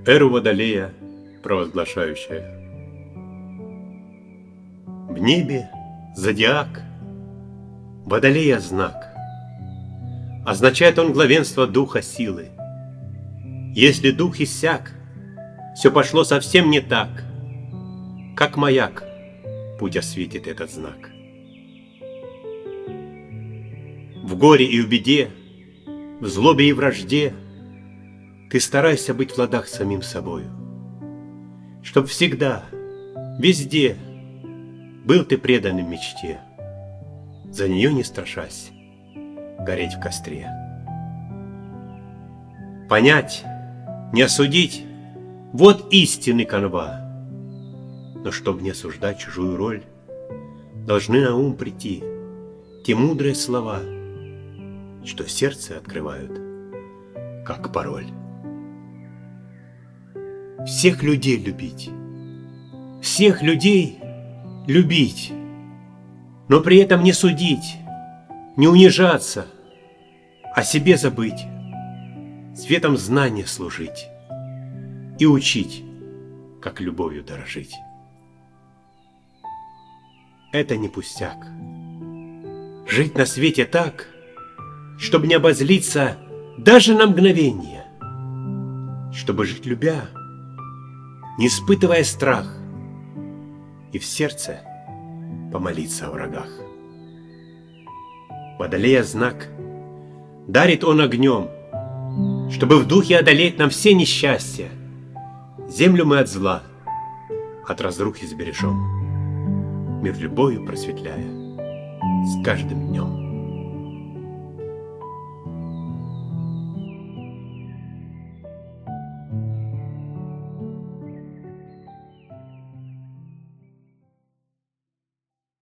Эру Водолея, провозглашающая: в небе зодиак, Водолея знак. Означает он главенство духа силы. Если дух иссяк, все пошло совсем не так. Как маяк путь осветит этот знак. В горе и в беде, в злобе и вражде ты старайся быть в ладах с самим собою, чтоб всегда, везде был ты преданным мечте, за нее не страшась гореть в костре. Понять, не осудить — вот истинный канва. Но чтоб не осуждать чужую роль, должны на ум прийти те мудрые слова, что сердце открывают, как пароль. Всех людей любить, всех людей любить, но при этом не судить, не унижаться, о себе забыть, светом знания служить и учить, как любовью дорожить. Это не пустяк. Жить на свете так, чтобы не обозлиться даже на мгновение, чтобы жить любя, не испытывая страх, и в сердце помолиться о врагах. Водолея знак дарит он огнем, чтобы в духе одолеть нам все несчастья. Землю мы от зла, от разрухи сбережем, мир любовью просветляя с каждым днем.